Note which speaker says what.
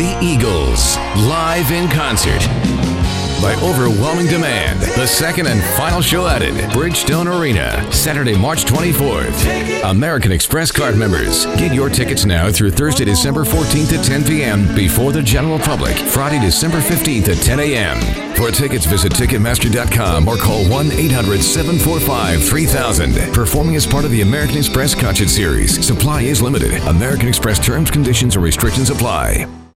Speaker 1: The Eagles, live in concert. By overwhelming demand, the second and final show added, Bridgestone Arena, Saturday, March 24th. American Express card members, get your tickets now through Thursday, December 14th at 10 p.m. before the general public, Friday, December 15th at 10 a.m. For tickets, visit Ticketmaster.com or call 1-800-745-3000. Performing as part of the American Express Concert Series. Supply is limited. American Express terms, conditions, and restrictions apply.